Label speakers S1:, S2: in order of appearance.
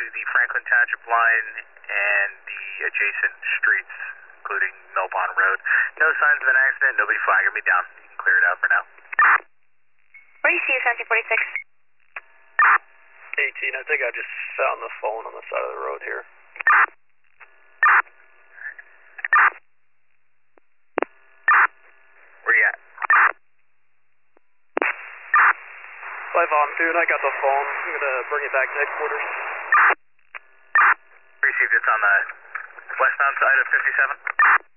S1: to the Franklin Township line and the adjacent streets, including Melbon Road. No signs of an accident, nobody flagging me down. You can clear it out for now.
S2: Receive 1746.
S3: 18, I think I just found the phone on the side of the road here.
S1: Where you at?
S3: 5 on 2, and I got the phone. I'm going to bring it back to headquarters.
S1: Received, it's on the westbound side of 57.